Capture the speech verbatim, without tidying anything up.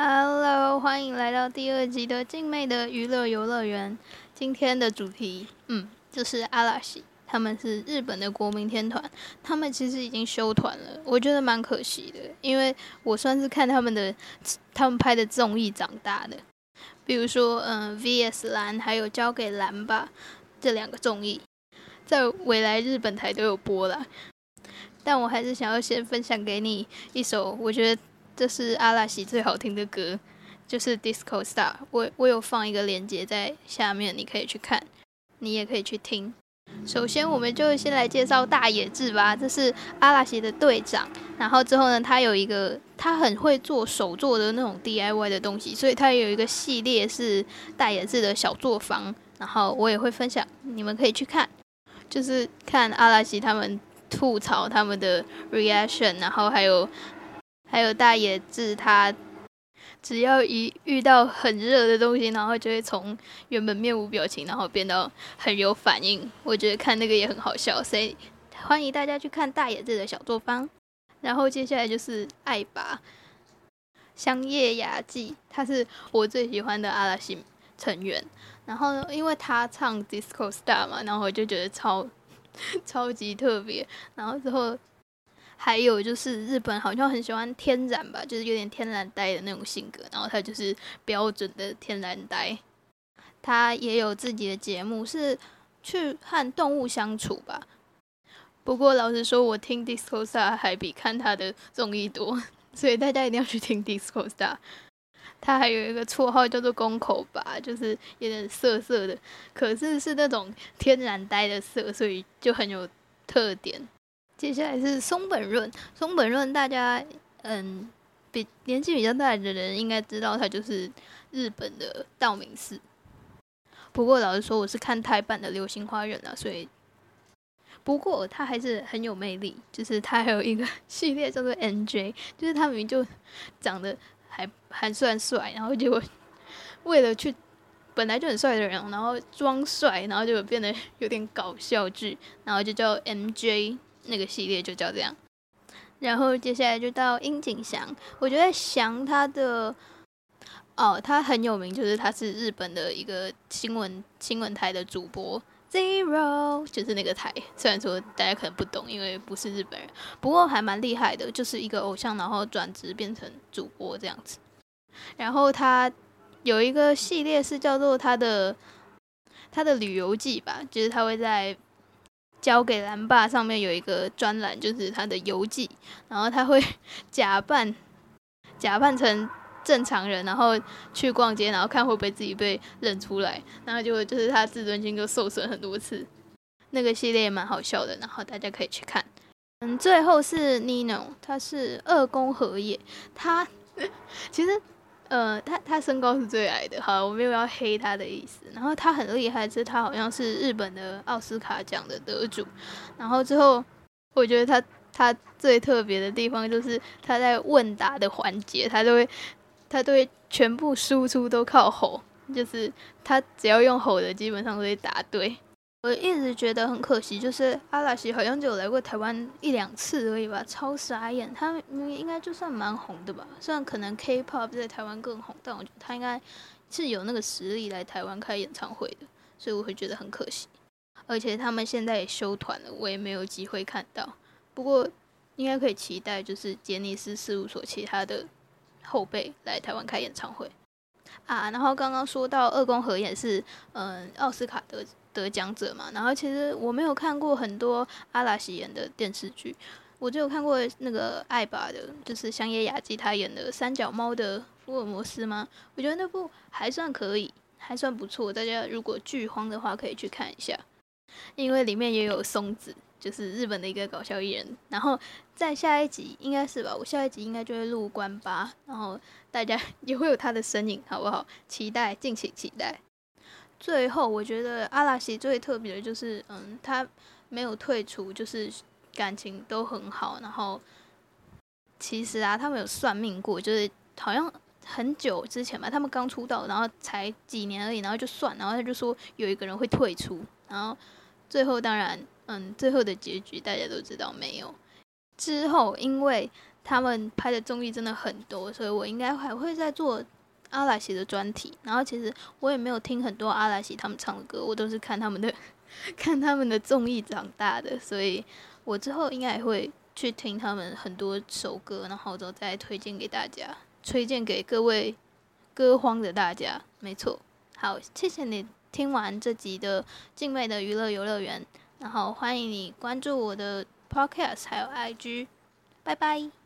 Hello，欢迎来到第二集的静妹的娱乐游乐园。今天的主题，嗯，就是阿拉西，他们是日本的国民天团，他们其实已经休团了，我觉得蛮可惜的，因为我算是看他们的他们拍的综艺长大的，比如说嗯、呃、V S 蓝还有交给蓝吧这两个综艺，在未来日本台都有播啦。但我还是想要先分享给你一首，我觉得这是阿拉西最好听的歌，就是 Disco Star。我我有放一个链接在下面，你可以去看，你也可以去听。首先，我们就先来介绍大野智吧，这是阿拉西的队长。然后之后呢，他有一个，他很会做手做的那种 D I Y 的东西，所以他有一个系列是大野智的小作坊。然后我也会分享，你们可以去看，就是看阿拉西他们吐槽他们的 reaction， 然后还有还有大野智他只要一遇到很热的东西，然后就会从原本面无表情，然后变到很有反应。我觉得看那个也很好笑，所以欢迎大家去看大野智的小作坊。然后接下来就是爱吧香叶雅纪，他是我最喜欢的阿拉西成员。然后因为他唱 Disco Star 嘛，然后我就觉得超超级特别。然后之后还有就是日本好像很喜欢天然吧，就是有点天然呆的那种性格，然后他就是标准的天然呆。他也有自己的节目，是去和动物相处吧。不过老实说，我听 Disco Star 还比看他的综艺多，所以大家一定要去听 Disco Star。他还有一个绰号叫做公口吧，就是有点涩涩的，可是是那种天然呆的涩，所以就很有特点。接下来是松本润，松本润大家嗯比年纪比较大的人应该知道，他就是日本的道明寺。不过老实说，我是看台版的《流星花园》啊，所以不过他还是很有魅力。就是他还有一个系列叫做 N J， 就是他明明就长得还还算帅，然后结果为了去本来就很帅的人，然后装帅，然后就变得有点搞笑剧，然后就叫 M J。那个系列就叫这样。然后接下来就到樱井翔，我觉得翔他的哦，他很有名，就是他是日本的一个新闻新闻台的主播 Zero， 就是那个台。虽然说大家可能不懂，因为不是日本人，不过还蛮厉害的，就是一个偶像，然后转职变成主播这样子。然后他有一个系列是叫做他的他的旅游记吧，就是他会在交给蓝爸上面有一个专栏，就是他的游记，然后他会假扮假扮成正常人，然后去逛街，然后看会不会自己被认出来，然后就就是他自尊心就受损很多次。那个系列也蛮好笑的，然后大家可以去看。嗯，最后是 Nino， 他是二宫和也，他其实呃，他他身高是最矮的，好，我没有要黑他的意思。然后他很厉害，是他好像是日本的奥斯卡奖的得主。然后之后，我觉得他他最特别的地方就是他在问答的环节，他都会他都会全部输出都靠吼，就是他只要用吼的，基本上都会答对。我一直觉得很可惜，就是阿拉西好像只有来过台湾一两次而已吧，超傻眼。他应该就算蛮红的吧，虽然可能 K-pop 在台湾更红，但我觉得他应该是有那个实力来台湾开演唱会的，所以我会觉得很可惜。而且他们现在也休团了，我也没有机会看到。不过应该可以期待，就是杰尼斯事务所其他的后辈来台湾开演唱会啊。然后刚刚说到二宫和也是嗯奥斯卡得得奖者嘛，然后其实我没有看过很多阿拉西演的电视剧，我只有看过那个爱吧的，就是香叶雅纪她演的三脚猫的福尔摩斯吗？我觉得那部还算可以，还算不错，大家如果剧荒的话可以去看一下，因为里面也有松子，就是日本的一个搞笑艺人。然后在下一集应该是吧，我下一集应该就会录关八，然后大家也会有他的身影，好不好？期待，敬请期待。最后，我觉得阿拉西最特别的就是，嗯，他没有退出，就是感情都很好。然后，其实啊，他们有算命过，就是好像很久之前吧，他们刚出道，然后才几年而已，然后就算，然后他就说有一个人会退出，然后最后当然，嗯，最后的结局大家都知道没有。之后，因为他们拍的综艺真的很多，所以我应该还会再做阿拉西的专题。然后其实我也没有听很多阿拉西他们唱的歌，我都是看他们的看他们的综艺长大的，所以我之后应该也会去听他们很多首歌，然后之后再推荐给大家，推荐给各位歌荒的大家。没错，好，谢谢你听完这集的静妹的娱乐游乐园，然后欢迎你关注我的 podcast 还有 I G， 拜拜。